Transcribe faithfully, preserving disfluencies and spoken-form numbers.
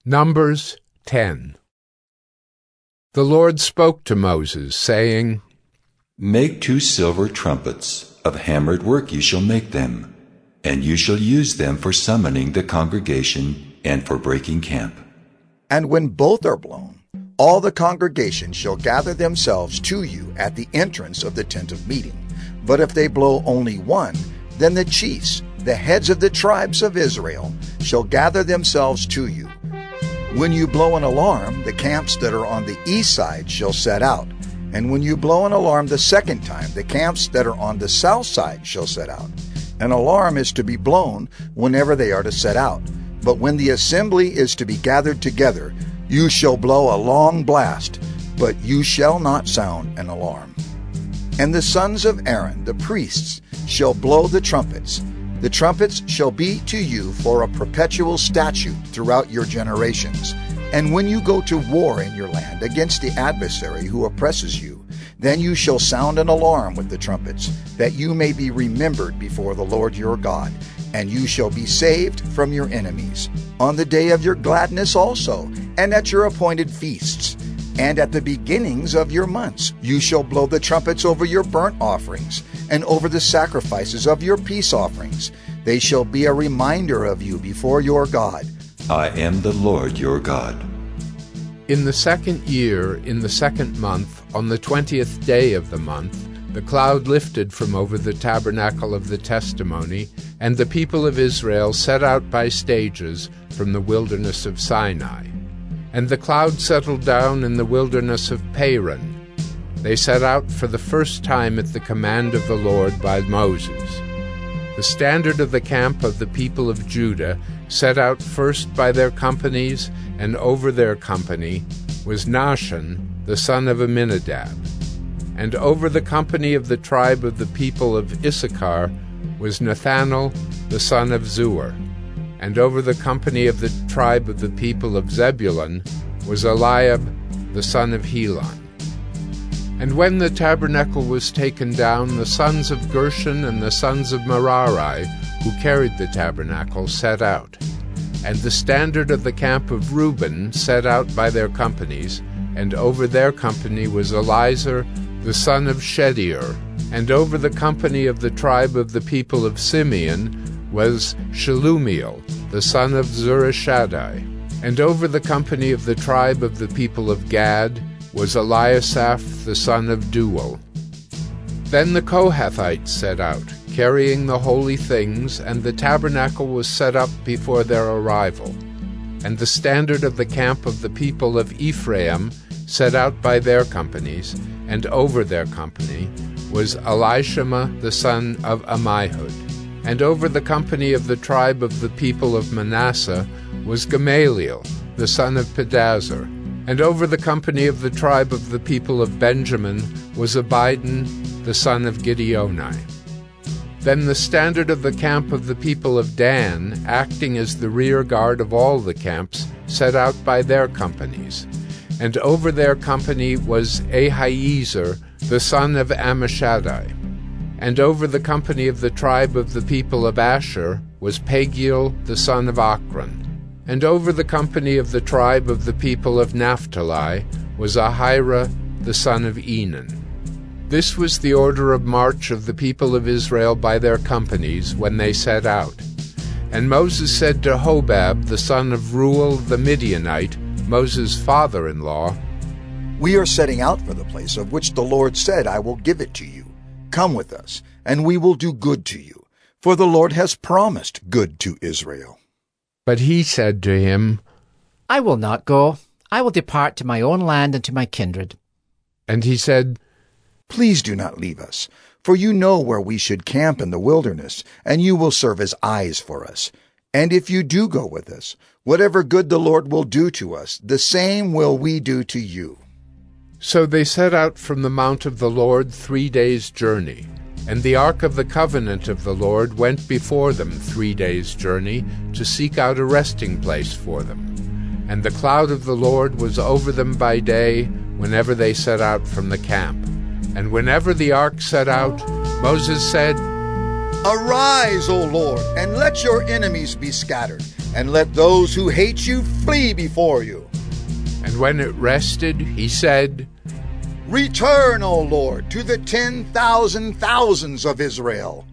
Numbers ten. The Lord spoke to Moses, saying, Make two silver trumpets, of hammered work you shall make them, and you shall use them for summoning the congregation and for breaking camp. And when both are blown, all the congregation shall gather themselves to you at the entrance of the tent of meeting. But if they blow only one, then the chiefs, the heads of the tribes of Israel, shall gather themselves to you. When you blow an alarm, the camps that are on the east side shall set out. And when you blow an alarm the second time, the camps that are on the south side shall set out. An alarm is to be blown whenever they are to set out. But when the assembly is to be gathered together, you shall blow a long blast, but you shall not sound an alarm. And the sons of Aaron, the priests, shall blow the trumpets. The trumpets shall be to you for a perpetual statute throughout your generations. And when you go to war in your land against the adversary who oppresses you, then you shall sound an alarm with the trumpets, that you may be remembered before the Lord your God, and you shall be saved from your enemies. On the day of your gladness also, and at your appointed feasts, and at the beginnings of your months, you shall blow the trumpets over your burnt offerings, and over the sacrifices of your peace offerings. They shall be a reminder of you before your God. I am the Lord your God. In the second year, in the second month, on the twentieth day of the month, the cloud lifted from over the tabernacle of the testimony, and the people of Israel set out by stages from the wilderness of Sinai. And the cloud settled down in the wilderness of Paran. They set out for the first time at the command of the Lord by Moses. The standard of the camp of the people of Judah set out first by their companies, and over their company was Nahshon, the son of Amminadab. And over the company of the tribe of the people of Issachar was Nathanael, the son of Zuar. And over the company of the tribe of the people of Zebulun was Eliab, the son of Helon. And when the tabernacle was taken down, the sons of Gershon and the sons of Merari, who carried the tabernacle, set out. And the standard of the camp of Reuben set out by their companies, and over their company was Elizur, the son of Shedeur. And over the company of the tribe of the people of Simeon was Shelumiel, the son of Zurishaddai. And over the company of the tribe of the people of Gad was Eliasaph, the son of Deuel. Then the Kohathites set out, carrying the holy things, and the tabernacle was set up before their arrival. And the standard of the camp of the people of Ephraim set out by their companies, and over their company was Elishama, the son of Ammihud. And over the company of the tribe of the people of Manasseh was Gamaliel, the son of Pedazur. And over the company of the tribe of the people of Benjamin was Abidan, the son of Gideoni. Then the standard of the camp of the people of Dan, acting as the rear guard of all the camps, set out by their companies. And over their company was Ahiezer, the son of Ammishaddai. And over the company of the tribe of the people of Asher was Pagiel, the son of Ochran. And over the company of the tribe of the people of Naphtali was Ahira, the son of Enan. This was the order of march of the people of Israel by their companies when they set out. And Moses said to Hobab, the son of Reuel the Midianite, Moses' father-in-law, We are setting out for the place of which the Lord said, I will give it to you. Come with us, and we will do good to you, for the Lord has promised good to Israel. But he said to him, I will not go. I will depart to my own land and to my kindred. And he said, Please do not leave us, for you know where we should camp in the wilderness, and you will serve as eyes for us. And if you do go with us, whatever good the Lord will do to us, the same will we do to you. So they set out from the mount of the Lord three days' journey. And the ark of the covenant of the Lord went before them three days' journey to seek out a resting place for them. And the cloud of the Lord was over them by day whenever they set out from the camp. And whenever the ark set out, Moses said, Arise, O Lord, and let your enemies be scattered, and let those who hate you flee before you. And when it rested, he said, Return, O Lord, to the ten thousand thousands of Israel,